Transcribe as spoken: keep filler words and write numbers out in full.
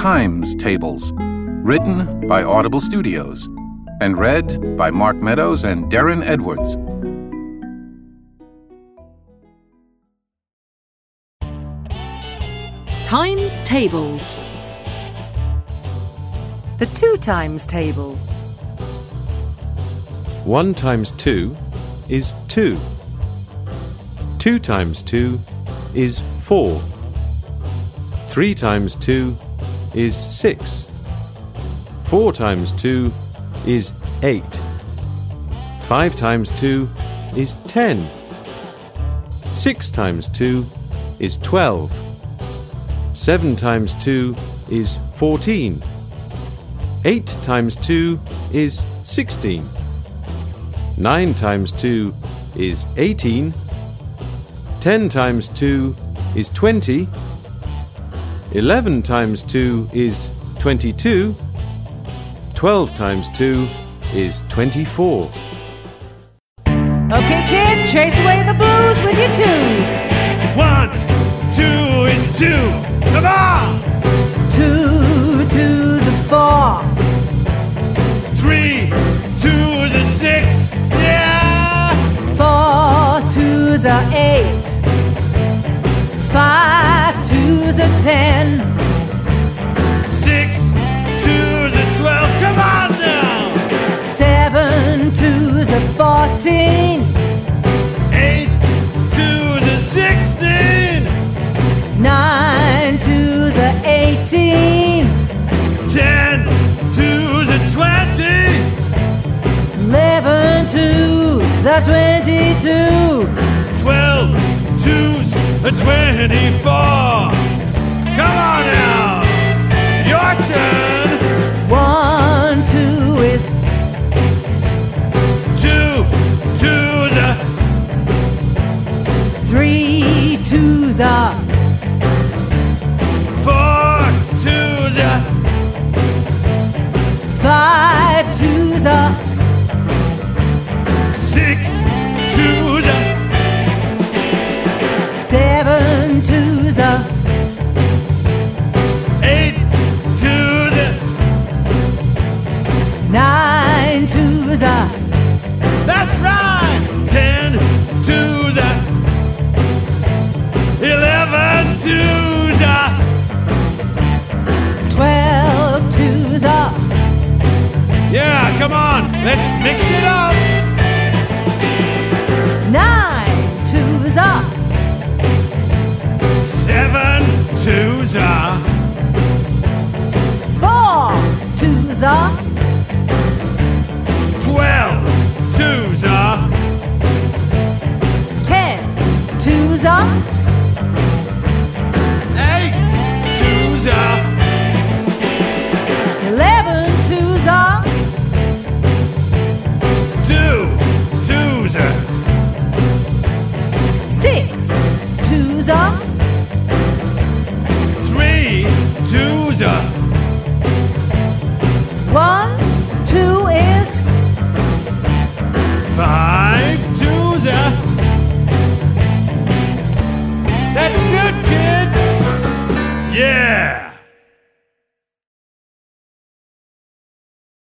Times Tables, written by Audible Studios and read by Mark Meadows and Darren Edwards. Times Tables. The two times table. One times two is two. Two times two is four. Three times two is six. Four times two is eight. Five times two is ten. Six times two is twelve. Seven times two is fourteen. Eight times two is sixteen. Nine times two is eighteen. Ten times two is twenty. Eleven times two is twenty-two. Twelve times two is twenty-four. Okay, kids, chase away the blues with your twos. One, two is two. Come on! Two twos are four. Three, twos are six. Yeah! Four twos are eight. Five twos are ten. Six, twos are twelve. Come on now! Seven twos are fourteen. Eight, twos are sixteen. Nine twos are eighteen. Ten, twos are twenty. Eleven twos are twenty-two. Twelve, twos are twenty-four. Come on now! Your turn! One two is Two, twos are three twos are four, twos are five twos are six, twos are seven twos are eight, twos are nine twos are that's right! Ten, twos are eleven, twos are twelve twos are yeah, come on, let's mix it up. nine twos are Seven, twos are four twos are twelve, twos are ten twos are